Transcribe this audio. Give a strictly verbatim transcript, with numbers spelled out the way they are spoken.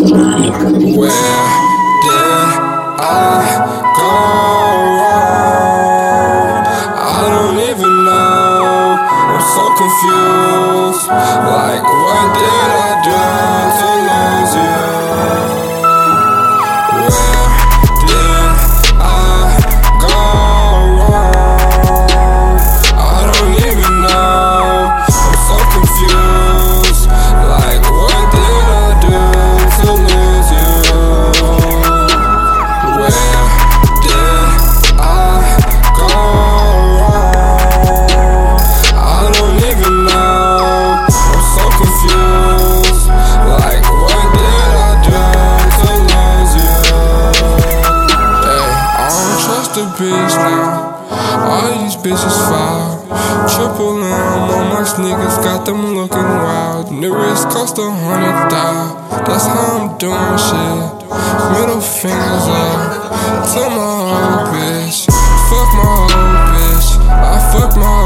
Where did I go wrong? I don't even know. I'm so confused. Like, what did I do to lose you? Where did I go wrong? I don't even know. I'm so confused. Like, what did I do to lose you? Where did I go wrong? I don't even know. I'm so confused. Like, what did I do to lose you? Hey, I don't trust a bitch now. All these bitches foul. Triple M on my sneakers, got them looking wild. New wrist cost a hundred thou. That's how I'm doing shit. Middle fingers up to my old bitch. Fuck my old bitch. I fuck my